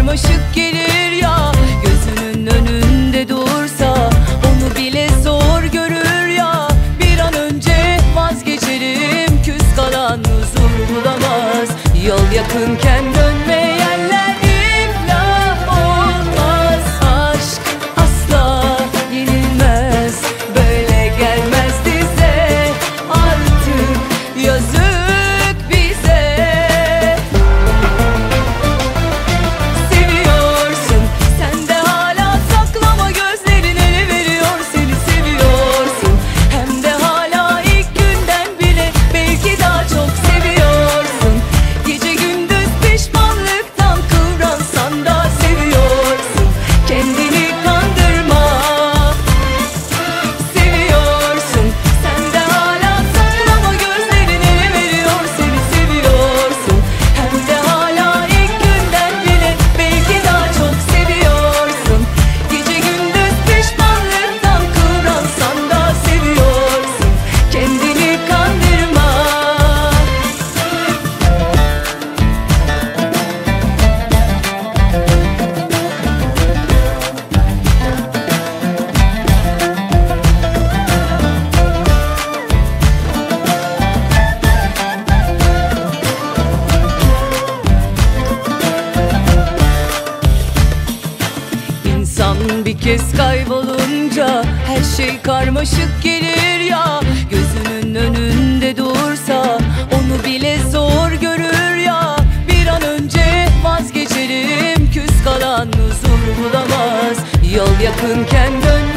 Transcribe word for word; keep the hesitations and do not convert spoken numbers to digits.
karmaşık gelir ya. Gözünün önünde dursa onu bile zor görür ya. Bir an önce vazgeçerim, küs kalan huzur bulamaz. Yol yakınken dönmeyenler iflah olmaz. Aşk asla yenilmez, böyle gelmez dize. Artık yazık bize. Seviyorsun sen de hala, saklama gözlerin ele veriyor. Seni seviyorsun hem de hala, ilk günden bile belki daha çok seviyorsun. Gece gündüz pişmanlıktan kıvransan da seviyorsun. Kendini kandırma. Seviyorsun sen de hala, saklama gözlerin ele veriyor. Seni seviyorsun hem de hala, ilk günden bile belki daha çok seviyorsun. Gece gündüz pişmanlıktan kıvransan da seviyorsun. Kendini kandırma. İnsan bir kez kaybolunca her şey karmaşık gelir ya. Gözünün önünde dursa onu bile zor görür ya. Bir an önce vazgeçerim, küs kalan huzur bulamaz. Yol yakınken dön